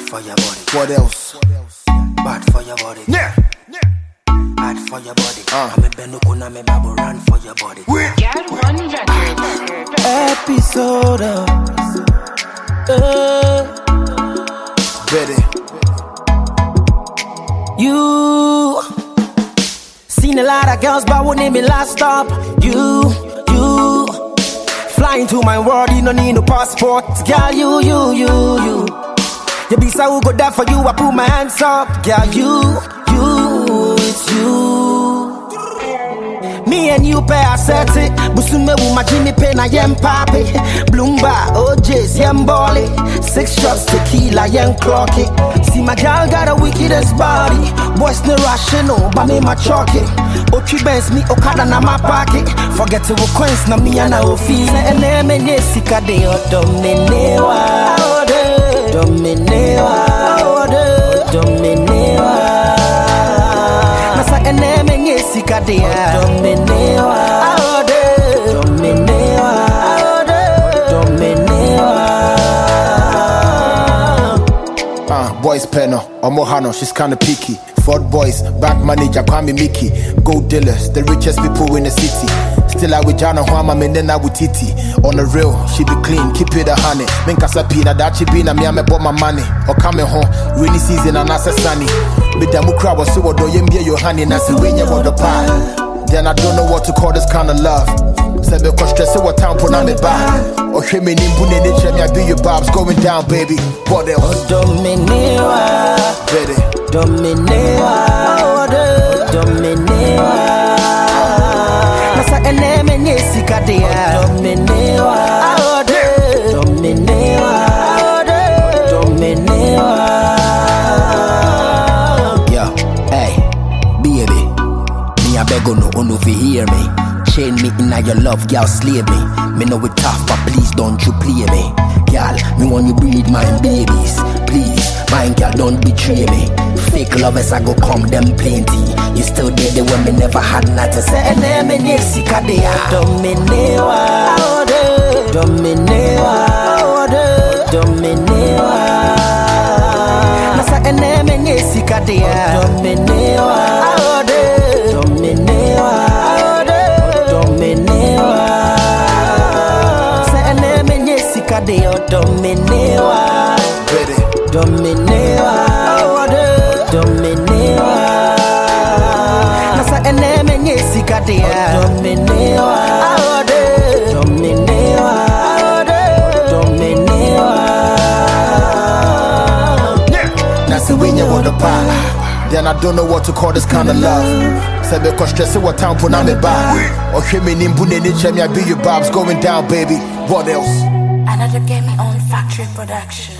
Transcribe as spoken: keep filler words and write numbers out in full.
for your body. What else? Bad for your body. Yeah. Bad for your body. Uh. I'm a benukuna me babu run for your body. Get one record. Episode. Uh, Ready. you seen a lot of girls, but wouldn't be last stop. You, you flying to my world, you don't need no passport. Girl, you, you, you, you. You be so good there for you, I put my hands up. Girl, you, you, it's you. Me and you pay a set it. Busume wu ma Jimmy Payne na yem papi. Bloomba, O J's, yem Bolly. Six shots tequila, yem clock it. See my girl got a wickedest body. Boys no rational, but me my chalky. Ochi Benz me Okada na my pocket. Forget to wo coins na me and I will feel. And then me ne sika de o dominewa. Dominewa. Dominewa. Nasa ene me ne sika de dominewa. Dominewa. Dominewa. Uh, boys penno, Omohano, she's kinda picky. Ford boys, bank manager, Kwame Mickey. Gold dealers, the richest people in the city. Still out with Jana Hwama, Menena with Titi. On the real, she be clean, keep it a honey. Minkasa pina, that she be na me, I bought my money. Or coming home, rainy season and nasa sunny. But the mukra was so do you your honey, and I see when you want the pie. Then I don't know what to call this kind of love. Sebe kwa stress what time put on me back. Or she me nimbune nature me I be your bobs going down, baby. What else? Dominewa. Ready. Dominewa. Dominewa. Nasa ene me nye sika dea. Dominewa. Dominewa. Dominewa. Yo, hey, baby. Me a beg no ono fi hear me. Chain me in your love, girl, slave me. Me know it tough, but please don't you play me. Girl, me want you breed my babies. Please, my girl, don't betray me. Fake lovers, I go come them plenty. You still did the when me never had nothing. Say, and then me ne sika dea. Dominewa. Dominewa. Dominewa. Nasa and then me ne sika dea. Dominewa. Dominewa. Dominewa. Say and then me ne sika dea. Dominewa. Ready. Dominewa. Dominewa. Nasa ene me nye sika dea. Dominewa. Dominewa. Dominewa. Nasa when you want the pie. Then I don't know what to call this kind of love. Sebe kwa stress what time put on me back. Or she me nimbune nature me I be your bobs going down, baby. What else? Another Game On Factory production.